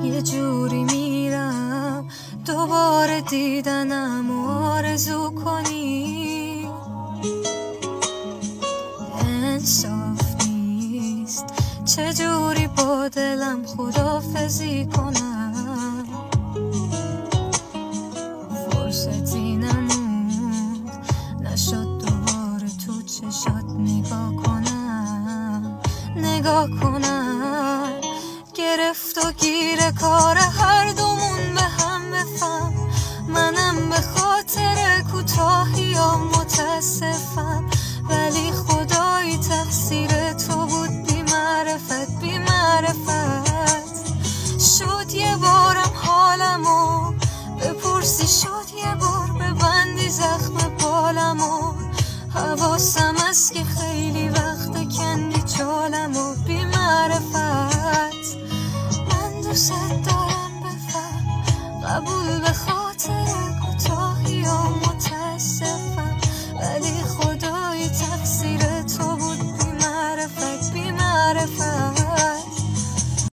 یه جوری میرم دوباره دیدنم آرزو کنی. انصاف نیست چجوری با دلم خداحافظی کنم. فرصتی نموند نشد دوباره تو چشات نگاه کنم. گرفت و گیر کار هر دومون به هم بفهم. منم به خاطر کوتاهی‌ها متاسفم، ولی خدایی تقصیر تو بود. بی معرفت شد یه بارم حالمو بپرسی، شد یه بار ببندی زخم بالمو. حواسم هست که خیلی وقت کندی چالمو. بی معرفت من دوست دارم.